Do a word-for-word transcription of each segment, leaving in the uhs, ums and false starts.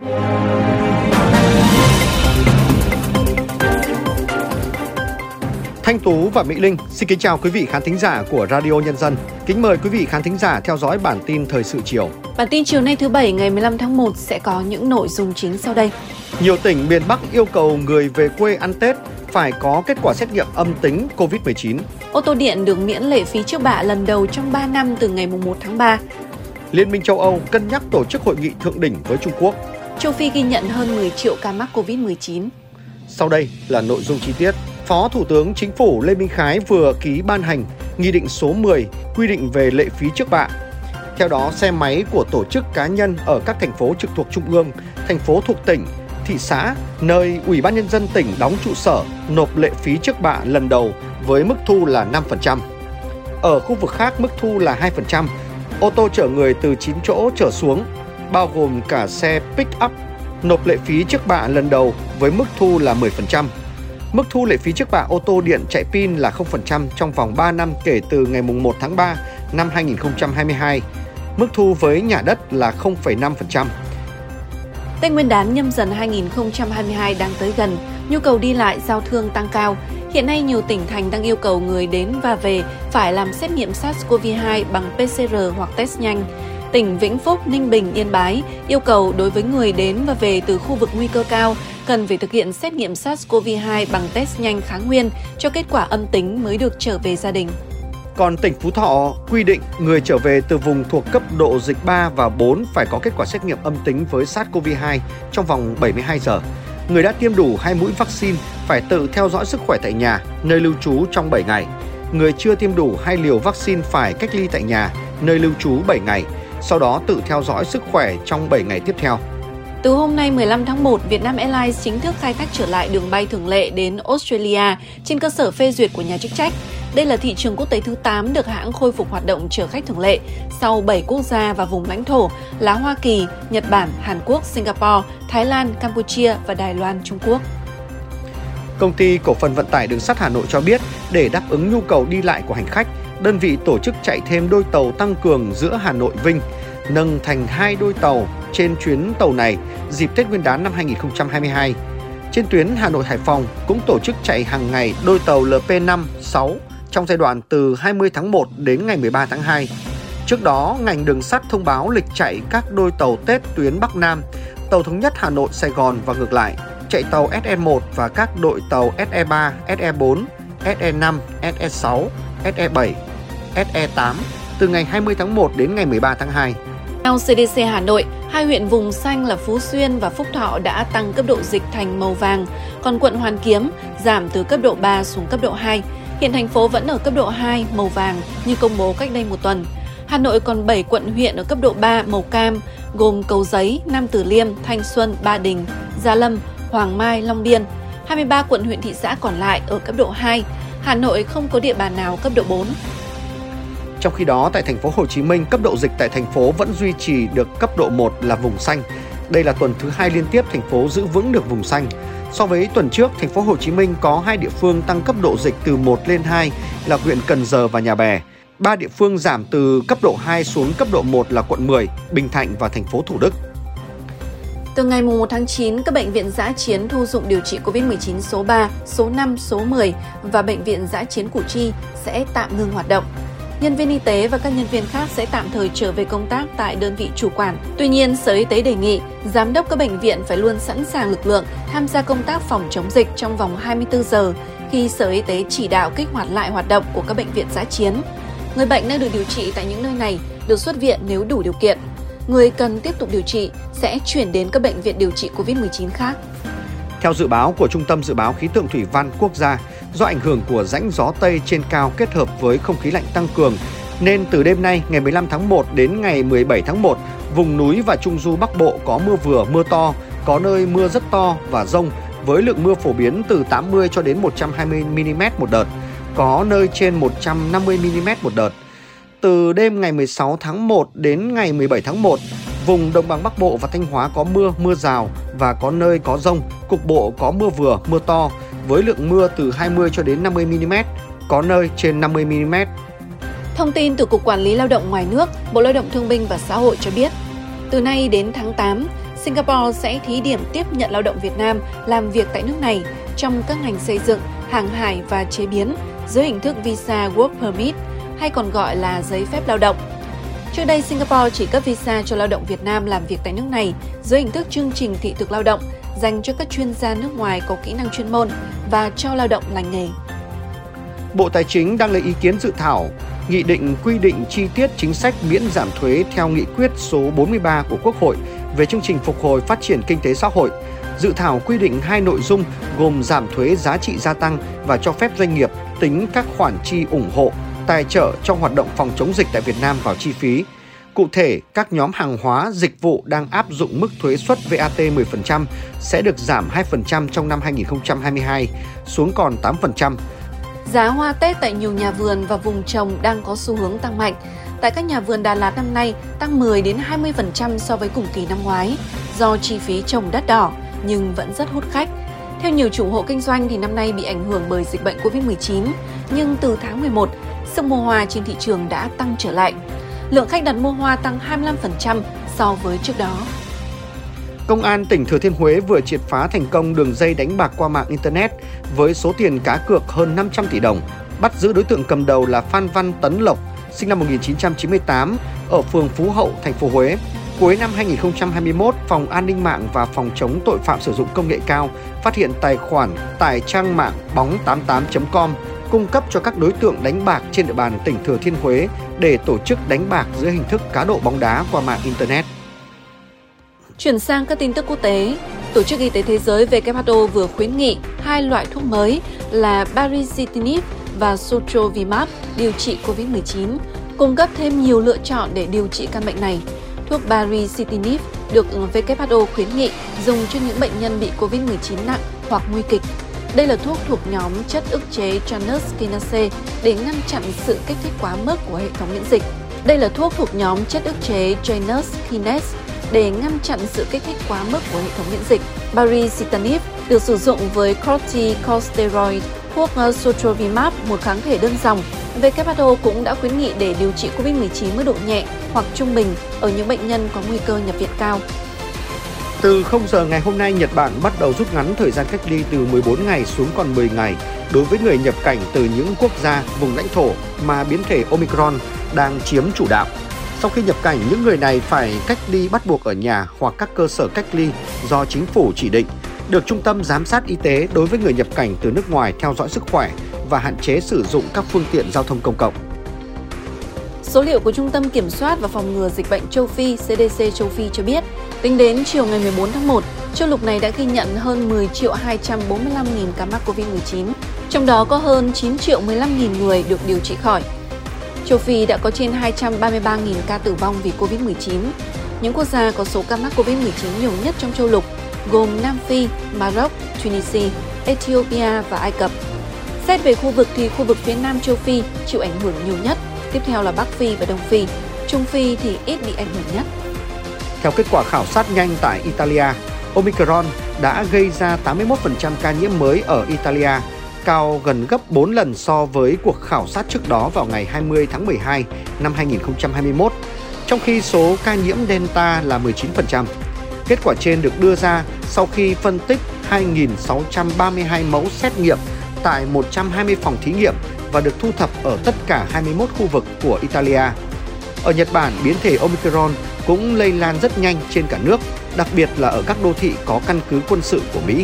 Thanh Tú và Mỹ Linh xin kính chào quý vị khán thính giả của Radio Nhân dân. Kính mời quý vị khán thính giả theo dõi bản tin thời sự chiều. Bản tin chiều nay thứ Bảy ngày mười lăm tháng một sẽ có những nội dung chính sau đây. Nhiều tỉnh miền Bắc yêu cầu người về quê ăn Tết phải có kết quả xét nghiệm âm tính covid mười chín. Ô tô điện được miễn lệ phí trước bạ lần đầu trong ba năm từ ngày mùng một tháng ba. Liên minh châu Âu cân nhắc tổ chức hội nghị thượng đỉnh với Trung Quốc. Châu Phi ghi nhận hơn mười triệu ca mắc covid mười chín. Sau đây là nội dung chi tiết. Phó Thủ tướng Chính phủ Lê Minh Khái vừa ký ban hành Nghị định số mười quy định về lệ phí trước bạ. Theo đó, xe máy của tổ chức cá nhân ở các thành phố trực thuộc Trung ương, thành phố thuộc tỉnh, thị xã, nơi Ủy ban Nhân dân tỉnh đóng trụ sở nộp lệ phí trước bạ lần đầu với mức thu là năm phần trăm. Ở khu vực khác, mức thu là hai phần trăm. Ô tô chở người từ chín chỗ trở xuống, bao gồm cả xe pick-up, nộp lệ phí trước bạ lần đầu với mức thu là mười phần trăm. Mức thu lệ phí trước bạ ô tô điện chạy pin là không phần trăm trong vòng ba năm kể từ ngày mùng một tháng ba năm hai nghìn không trăm hai mươi hai. Mức thu với nhà đất là không phẩy năm phần trăm. Tết Nguyên đán Nhâm Dần hai nghìn không trăm hai mươi hai đang tới gần, nhu cầu đi lại giao thương tăng cao. Hiện nay nhiều tỉnh thành đang yêu cầu người đến và về phải làm xét nghiệm SARS-xê o vê hai bằng pê xê rờ hoặc test nhanh. Tỉnh Vĩnh Phúc, Ninh Bình, Yên Bái yêu cầu đối với người đến và về từ khu vực nguy cơ cao cần phải thực hiện xét nghiệm SARS-xê o vê hai bằng test nhanh kháng nguyên cho kết quả âm tính mới được trở về gia đình. Còn tỉnh Phú Thọ quy định người trở về từ vùng thuộc cấp độ dịch ba và bốn phải có kết quả xét nghiệm âm tính với SARS-xê o vê hai trong vòng bảy mươi hai giờ. Người đã tiêm đủ hai mũi vaccine phải tự theo dõi sức khỏe tại nhà, nơi lưu trú trong bảy ngày. Người chưa tiêm đủ hai liều vaccine phải cách ly tại nhà, nơi lưu trú bảy ngày, sau đó tự theo dõi sức khỏe trong bảy ngày tiếp theo. Từ hôm nay mười lăm tháng một, Vietnam Airlines chính thức khai thác trở lại đường bay thường lệ đến Australia trên cơ sở phê duyệt của nhà chức trách. Đây là thị trường quốc tế thứ tám được hãng khôi phục hoạt động chở khách thường lệ sau bảy quốc gia và vùng lãnh thổ là Hoa Kỳ, Nhật Bản, Hàn Quốc, Singapore, Thái Lan, Campuchia và Đài Loan, Trung Quốc. Công ty Cổ phần Vận tải Đường sắt Hà Nội cho biết để đáp ứng nhu cầu đi lại của hành khách, đơn vị tổ chức chạy thêm đôi tàu tăng cường giữa Hà Nội Vinh, nâng thành hai đôi tàu trên chuyến tàu này dịp Tết Nguyên đán năm hai nghìn không trăm hai mươi hai. Trên tuyến Hà Nội Hải Phòng cũng tổ chức chạy hàng ngày đôi tàu lờ pê năm, sáu trong giai đoạn từ hai mươi tháng một đến ngày mười ba tháng hai. Trước đó, ngành đường sắt thông báo lịch chạy các đôi tàu Tết tuyến Bắc Nam, tàu thống nhất Hà Nội Sài Gòn và ngược lại, chạy tàu ét e một và các đội tàu ét e ba, ét e bốn, ét e năm, ét e sáu, ét e bảy, ét e tám từ ngày hai mươi tháng một đến ngày mười ba tháng hai. Theo xê đê xê Hà Nội, hai huyện vùng xanh là Phú Xuyên và Phúc Thọ đã tăng cấp độ dịch thành màu vàng, còn quận Hoàn Kiếm giảm từ cấp độ ba xuống cấp độ hai. Hiện thành phố vẫn ở cấp độ hai màu vàng như công bố cách đây một tuần. Hà Nội còn bảy quận huyện ở cấp độ ba màu cam, gồm Cầu Giấy, Nam Từ Liêm, Thanh Xuân, Ba Đình, Gia Lâm, Hoàng Mai, Long Biên. hai mươi ba quận huyện thị xã còn lại ở cấp độ hai. Hà Nội không có địa bàn nào cấp độ bốn. Trong khi đó, tại thành phố Hồ Chí Minh, cấp độ dịch tại thành phố vẫn duy trì được cấp độ một là vùng xanh. Đây là tuần thứ hai liên tiếp thành phố giữ vững được vùng xanh. So với tuần trước, thành phố Hồ Chí Minh có hai địa phương tăng cấp độ dịch từ một lên hai là huyện Cần Giờ và Nhà Bè. Ba địa phương giảm từ cấp độ hai xuống cấp độ một là quận mười, Bình Thạnh và thành phố Thủ Đức. Từ ngày mùng một tháng chín, các bệnh viện dã chiến thu dụng điều trị covid mười chín số ba, số năm, số mười và bệnh viện dã chiến Củ Chi sẽ tạm ngừng hoạt động. Nhân viên y tế và các nhân viên khác sẽ tạm thời trở về công tác tại đơn vị chủ quản. Tuy nhiên, Sở Y tế đề nghị giám đốc các bệnh viện phải luôn sẵn sàng lực lượng tham gia công tác phòng chống dịch trong vòng hai mươi tư giờ khi Sở Y tế chỉ đạo kích hoạt lại hoạt động của các bệnh viện dã chiến. Người bệnh đang được điều trị tại những nơi này được xuất viện nếu đủ điều kiện. Người cần tiếp tục điều trị sẽ chuyển đến các bệnh viện điều trị covid mười chín khác. Theo dự báo của Trung tâm Dự báo Khí tượng Thủy văn Quốc gia, do ảnh hưởng của rãnh gió Tây trên cao kết hợp với không khí lạnh tăng cường, nên từ đêm nay ngày mười lăm tháng một đến ngày mười bảy tháng một, vùng núi và Trung du Bắc Bộ có mưa vừa, mưa to, có nơi mưa rất to và dông với lượng mưa phổ biến từ tám mươi cho đến một trăm hai mươi mi-li-mét một đợt, có nơi trên một trăm năm mươi mi-li-mét một đợt. Từ đêm ngày mười sáu tháng một đến ngày mười bảy tháng một, vùng Đồng bằng Bắc Bộ và Thanh Hóa có mưa, mưa rào và có nơi có dông, cục bộ có mưa vừa, mưa to với lượng mưa từ hai mươi cho đến năm mươi mi-li-mét, có nơi trên năm mươi mi-li-mét. Thông tin từ Cục Quản lý Lao động ngoài nước, Bộ Lao động Thương binh và Xã hội cho biết, từ nay đến tháng tám, Singapore sẽ thí điểm tiếp nhận lao động Việt Nam làm việc tại nước này trong các ngành xây dựng, hàng hải và chế biến dưới hình thức Visa Work Permit, hay còn gọi là giấy phép lao động. Trước đây, Singapore chỉ cấp visa cho lao động Việt Nam làm việc tại nước này dưới hình thức chương trình thị thực lao động dành cho các chuyên gia nước ngoài có kỹ năng chuyên môn và cho lao động lành nghề. Bộ Tài chính đang lấy ý kiến dự thảo nghị định quy định chi tiết chính sách miễn giảm thuế theo nghị quyết số bốn mươi ba của Quốc hội về chương trình phục hồi phát triển kinh tế xã hội. Dự thảo quy định hai nội dung gồm giảm thuế giá trị gia tăng và cho phép doanh nghiệp tính các khoản chi ủng hộ, tài trợ cho hoạt động phòng chống dịch tại Việt Nam vào chi phí. Cụ thể, các nhóm hàng hóa, dịch vụ đang áp dụng mức thuế suất vê a tê mười phần trăm sẽ được giảm hai phần trăm trong năm hai nghìn không trăm hai mươi hai xuống còn tám phần trăm. Giá hoa Tết tại nhiều nhà vườn và vùng trồng đang có xu hướng tăng mạnh. Tại các nhà vườn Đà Lạt năm nay tăng mười đến hai mươi phần trăm so với cùng kỳ năm ngoái do chi phí trồng đắt đỏ nhưng vẫn rất hút khách. Theo nhiều chủ hộ kinh doanh thì năm nay bị ảnh hưởng bởi dịch bệnh covid mười chín, nhưng từ tháng mười một, sức mua hoa trên thị trường đã tăng trở lại. Lượng khách đặt mua hoa tăng hai mươi lăm phần trăm so với trước đó. Công an tỉnh Thừa Thiên Huế vừa triệt phá thành công đường dây đánh bạc qua mạng Internet với số tiền cá cược hơn năm trăm tỷ đồng. Bắt giữ đối tượng cầm đầu là Phan Văn Tấn Lộc, sinh năm một nghìn chín trăm chín mươi tám, ở phường Phú Hậu, thành phố Huế. Cuối năm hai nghìn không trăm hai mươi mốt, Phòng An ninh mạng và Phòng chống tội phạm sử dụng công nghệ cao phát hiện tài khoản tại trang mạng bóng tám tám chấm com cung cấp cho các đối tượng đánh bạc trên địa bàn tỉnh Thừa Thiên Huế để tổ chức đánh bạc dưới hình thức cá độ bóng đá qua mạng Internet. Chuyển sang các tin tức quốc tế, Tổ chức Y tế Thế giới W H O vừa khuyến nghị hai loại thuốc mới là baricitinib và sotrovimab điều trị covid mười chín, cung cấp thêm nhiều lựa chọn để điều trị căn bệnh này. Thuốc baricitinib được W H O khuyến nghị dùng cho những bệnh nhân bị covid mười chín nặng hoặc nguy kịch. Đây là thuốc thuộc nhóm chất ức chế Janus kinase để ngăn chặn sự kích thích quá mức của hệ thống miễn dịch. Đây là thuốc thuộc nhóm chất ức chế Janus kinase để ngăn chặn sự kích thích quá mức của hệ thống miễn dịch. Baricitinib được sử dụng với corticosteroid, thuốc sotrovimab, một kháng thể đơn dòng. W H O cũng đã khuyến nghị để điều trị covid mười chín mức độ nhẹ hoặc trung bình ở những bệnh nhân có nguy cơ nhập viện cao. Từ không giờ ngày hôm nay, Nhật Bản bắt đầu rút ngắn thời gian cách ly từ mười bốn ngày xuống còn mười ngày đối với người nhập cảnh từ những quốc gia, vùng lãnh thổ mà biến thể Omicron đang chiếm chủ đạo. Sau khi nhập cảnh, những người này phải cách ly bắt buộc ở nhà hoặc các cơ sở cách ly do chính phủ chỉ định, được Trung tâm Giám sát Y tế đối với người nhập cảnh từ nước ngoài theo dõi sức khỏe và hạn chế sử dụng các phương tiện giao thông công cộng. Số liệu của Trung tâm Kiểm soát và Phòng ngừa Dịch bệnh Châu Phi C D C Châu Phi cho biết, tính đến chiều ngày mười bốn tháng một, châu lục này đã ghi nhận hơn mười triệu hai trăm bốn mươi lăm nghìn ca mắc covid mười chín, trong đó có hơn chín triệu mười lăm nghìn người được điều trị khỏi. Châu Phi đã có trên hai trăm ba mươi ba nghìn ca tử vong vì covid mười chín. Những quốc gia có số ca mắc covid mười chín nhiều nhất trong châu lục gồm Nam Phi, Maroc, Tunisia, Ethiopia và Ai Cập. Xét về khu vực thì khu vực phía Nam châu Phi chịu ảnh hưởng nhiều nhất, tiếp theo là Bắc Phi và Đông Phi. Trung Phi thì ít bị ảnh hưởng nhất. Theo kết quả khảo sát nhanh tại Italia, Omicron đã gây ra tám mươi mốt phần trăm ca nhiễm mới ở Italia, cao gần gấp bốn lần so với cuộc khảo sát trước đó vào ngày hai mươi tháng mười hai năm hai nghìn không trăm hai mươi mốt, trong khi số ca nhiễm Delta là mười chín phần trăm. Kết quả trên được đưa ra sau khi phân tích hai nghìn sáu trăm ba mươi hai mẫu xét nghiệm tại một trăm hai mươi phòng thí nghiệm và được thu thập ở tất cả hai mươi mốt khu vực của Italia. Ở Nhật Bản, biến thể Omicron cũng lây lan rất nhanh trên cả nước, đặc biệt là ở các đô thị có căn cứ quân sự của Mỹ.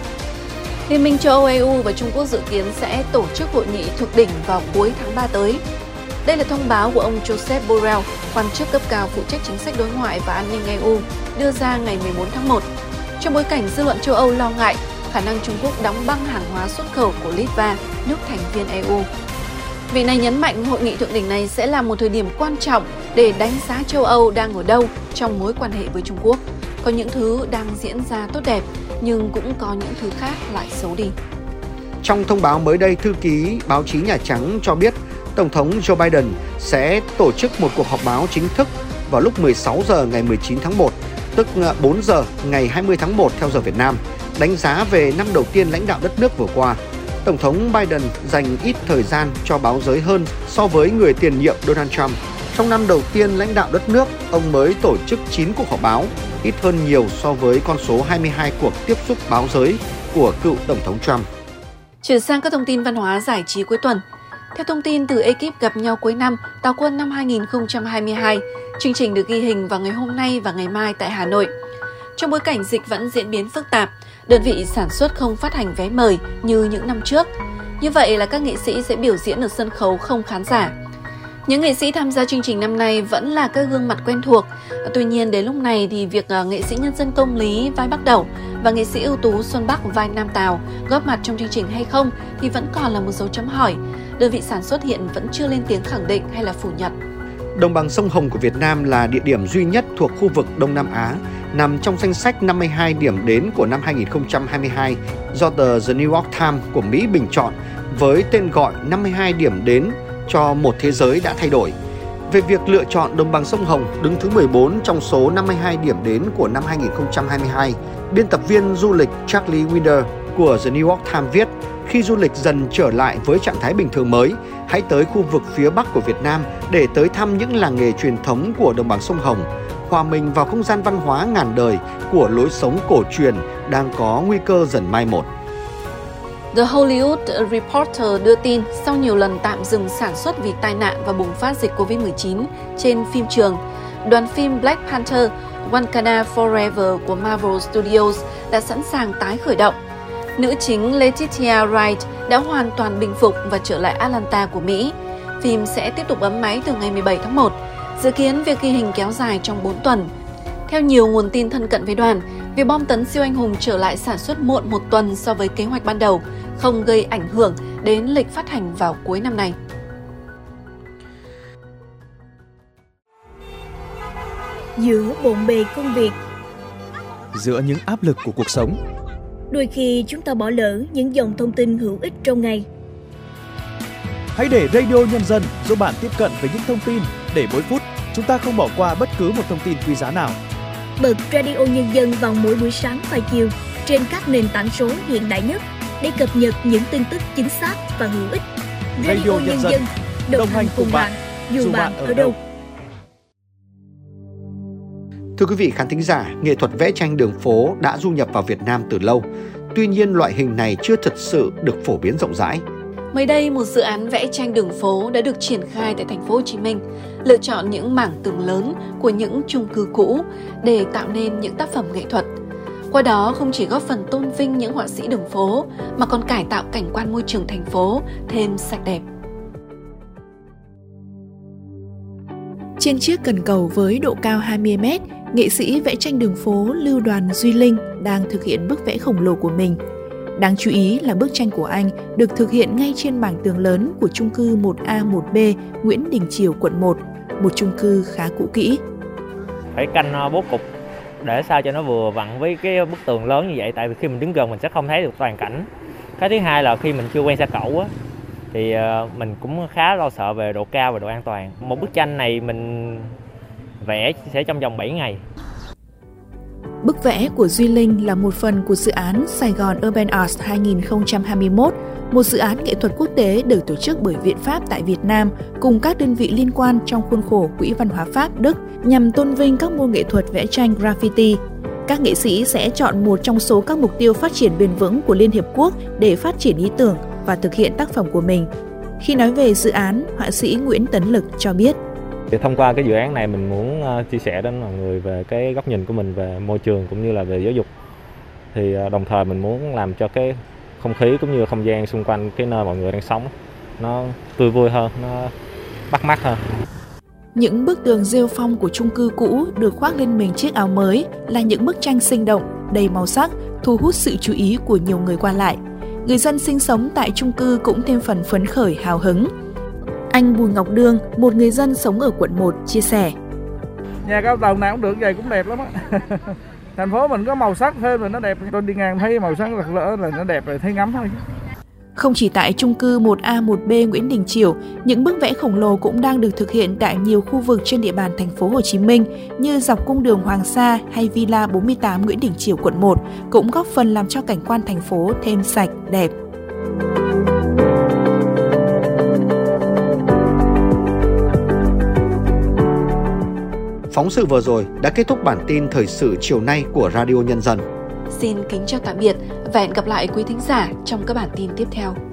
Liên minh châu Âu E U và Trung Quốc dự kiến sẽ tổ chức hội nghị thượng đỉnh vào cuối tháng ba tới. Đây là thông báo của ông Joseph Borrell, quan chức cấp cao phụ trách chính sách đối ngoại và an ninh E U, đưa ra ngày mười bốn tháng một. Trong bối cảnh dư luận châu Âu lo ngại khả năng Trung Quốc đóng băng hàng hóa xuất khẩu của Litva, nước thành viên E U. Vị này nhấn mạnh hội nghị thượng đỉnh này sẽ là một thời điểm quan trọng để đánh giá châu Âu đang ở đâu trong mối quan hệ với Trung Quốc. Có những thứ đang diễn ra tốt đẹp, nhưng cũng có những thứ khác lại xấu đi. Trong thông báo mới đây, thư ký báo chí Nhà Trắng cho biết Tổng thống Joe Biden sẽ tổ chức một cuộc họp báo chính thức vào lúc mười sáu giờ ngày mười chín tháng một, tức bốn giờ ngày hai mươi tháng một theo giờ Việt Nam, đánh giá về năm đầu tiên lãnh đạo đất nước vừa qua. Tổng thống Biden dành ít thời gian cho báo giới hơn so với người tiền nhiệm Donald Trump. Trong năm đầu tiên lãnh đạo đất nước, ông mới tổ chức chín cuộc họp báo, ít hơn nhiều so với con số hai mươi hai cuộc tiếp xúc báo giới của cựu Tổng thống Trump. Chuyển sang các thông tin văn hóa giải trí cuối tuần. Theo thông tin từ ekip gặp nhau cuối năm Táo quân năm hai không hai hai, chương trình được ghi hình vào ngày hôm nay và ngày mai tại Hà Nội. Trong bối cảnh dịch vẫn diễn biến phức tạp, đơn vị sản xuất không phát hành vé mời như những năm trước. Như vậy là các nghệ sĩ sẽ biểu diễn ở sân khấu không khán giả. Những nghệ sĩ tham gia chương trình năm nay vẫn là các gương mặt quen thuộc. Tuy nhiên đến lúc này thì việc nghệ sĩ nhân dân Công Lý vai Bắc Đẩu và nghệ sĩ ưu tú Xuân Bắc vai Nam Tào góp mặt trong chương trình hay không thì vẫn còn là một dấu chấm hỏi. Đơn vị sản xuất hiện vẫn chưa lên tiếng khẳng định hay là phủ nhận. Đồng bằng sông Hồng của Việt Nam là địa điểm duy nhất thuộc khu vực Đông Nam Á, nằm trong danh sách năm mươi hai điểm đến của năm hai không hai hai do tờ The New York Times của Mỹ bình chọn với tên gọi năm mươi hai điểm đến cho một thế giới đã thay đổi. Về việc lựa chọn đồng bằng sông Hồng đứng thứ mười bốn trong số năm mươi hai điểm đến của năm hai không hai hai, biên tập viên du lịch Charlie Winder của The New York Times viết, khi du lịch dần trở lại với trạng thái bình thường mới, hãy tới khu vực phía Bắc của Việt Nam để tới thăm những làng nghề truyền thống của đồng bằng sông Hồng, hòa mình vào không gian văn hóa ngàn đời của lối sống cổ truyền đang có nguy cơ dần mai một. The Hollywood Reporter đưa tin sau nhiều lần tạm dừng sản xuất vì tai nạn và bùng phát dịch covid mười chín trên phim trường, đoàn phim Black Panther Wakanda Forever của Marvel Studios đã sẵn sàng tái khởi động. Nữ chính Letitia Wright đã hoàn toàn bình phục và trở lại Atlanta của Mỹ. Phim sẽ tiếp tục bấm máy từ ngày mười bảy tháng một, dự kiến việc ghi hình kéo dài trong bốn tuần. Theo nhiều nguồn tin thân cận với đoàn, việc bom tấn siêu anh hùng trở lại sản xuất muộn một tuần so với kế hoạch ban đầu, không gây ảnh hưởng đến lịch phát hành vào cuối năm nay. Giữa bộn bề công việc, giữa những áp lực của cuộc sống, đôi khi chúng ta bỏ lỡ những dòng thông tin hữu ích trong ngày. Hãy để Radio Nhân dân giúp bạn tiếp cận với những thông tin để mỗi phút chúng ta không bỏ qua bất cứ một thông tin quý giá nào. Bật Radio Nhân dân vào mỗi buổi sáng và chiều trên các nền tảng số hiện đại nhất để cập nhật những tin tức chính xác và hữu ích. Radio, Radio Nhân dân, đồng, đồng hành cùng bạn, dù bạn ở đâu. Thưa quý vị khán thính giả, nghệ thuật vẽ tranh đường phố đã du nhập vào Việt Nam từ lâu. Tuy nhiên, loại hình này chưa thực sự được phổ biến rộng rãi. Mới đây, một dự án vẽ tranh đường phố đã được triển khai tại thành phố Hồ Chí Minh, lựa chọn những mảng tường lớn của những chung cư cũ để tạo nên những tác phẩm nghệ thuật. Qua đó không chỉ góp phần tôn vinh những họa sĩ đường phố mà còn cải tạo cảnh quan môi trường thành phố thêm sạch đẹp. Trên chiếc cần cầu với độ cao hai mươi mét, nghệ sĩ vẽ tranh đường phố Lưu Đoàn Duy Linh đang thực hiện bức vẽ khổng lồ của mình. Đáng chú ý là bức tranh của anh được thực hiện ngay trên mảng tường lớn của chung cư một A một B Nguyễn Đình Chiểu, quận một, một chung cư khá cũ kỹ. Phải canh bố cục để sao cho nó vừa vặn với cái bức tường lớn như vậy, tại vì khi mình đứng gần mình sẽ không thấy được toàn cảnh. Cái thứ hai là khi mình chưa quen xe cẩu á, thì mình cũng khá lo sợ về độ cao và độ an toàn. Một bức tranh này mình vẽ sẽ trong vòng bảy ngày. Bức vẽ của Duy Linh là một phần của dự án Sài Gòn Urban Arts hai không hai mốt, một dự án nghệ thuật quốc tế được tổ chức bởi Viện Pháp tại Việt Nam cùng các đơn vị liên quan trong khuôn khổ Quỹ Văn hóa Pháp Đức nhằm tôn vinh các môn nghệ thuật vẽ tranh graffiti. Các nghệ sĩ sẽ chọn một trong số các mục tiêu phát triển bền vững của Liên Hiệp Quốc để phát triển ý tưởng và thực hiện tác phẩm của mình. Khi nói về dự án, họa sĩ Nguyễn Tấn Lực cho biết: Thông qua cái dự án này mình muốn chia sẻ đến mọi người về cái góc nhìn của mình về môi trường cũng như là về giáo dục. Thì đồng thời mình muốn làm cho cái không khí cũng như không gian xung quanh cái nơi mọi người đang sống nó tươi vui hơn, nó bắt mắt hơn. Những bức tường rêu phong của chung cư cũ được khoác lên mình chiếc áo mới là những bức tranh sinh động, đầy màu sắc, thu hút sự chú ý của nhiều người qua lại. Người dân sinh sống tại chung cư cũng thêm phần phấn khởi hào hứng. Anh Bùi Ngọc Đương, một người dân sống ở quận một, chia sẻ: Nhà cao tầng nào cũng được vậy cũng đẹp lắm á. Thành phố mình có màu sắc thêm rồi nó đẹp. Tôi đi ngang thấy màu sắc rực rỡ là nó đẹp rồi, thấy ngắm thôi. Không chỉ tại chung cư một A một B Nguyễn Đình Chiểu, những bức vẽ khổng lồ cũng đang được thực hiện tại nhiều khu vực trên địa bàn thành phố Hồ Chí Minh như dọc cung đường Hoàng Sa hay Villa bốn mươi tám Nguyễn Đình Chiểu, quận một, cũng góp phần làm cho cảnh quan thành phố thêm sạch, đẹp. Phóng sự vừa rồi đã kết thúc bản tin thời sự chiều nay của Radio Nhân dân. Xin kính chào tạm biệt và hẹn gặp lại quý thính giả trong các bản tin tiếp theo.